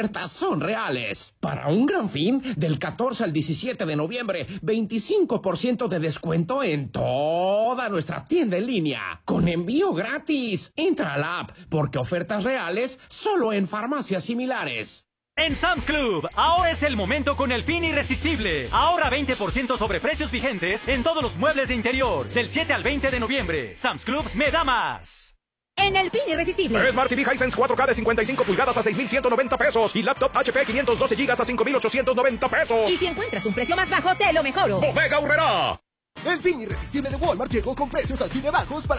ofertas son reales. Para un gran fin, del 14 al 17 de noviembre, 25% de descuento en toda nuestra tienda en línea. Con envío gratis. Entra a la app, porque ofertas reales solo en farmacias similares. En Sam's Club, ahora es el momento con el fin irresistible. Ahorra 20% sobre precios vigentes en todos los muebles de interior. Del 7 al 20 de noviembre. Sam's Club me da más. En el fin irresistible. Smart TV Hisense 4K de 55 pulgadas a 6,190 pesos. Y laptop HP 512 GB a 5,890 pesos. Y si encuentras un precio más bajo, te lo mejoro. ¡Bodega Aurrerá! El fin irresistible de Walmart llegó con precios al fin de bajos para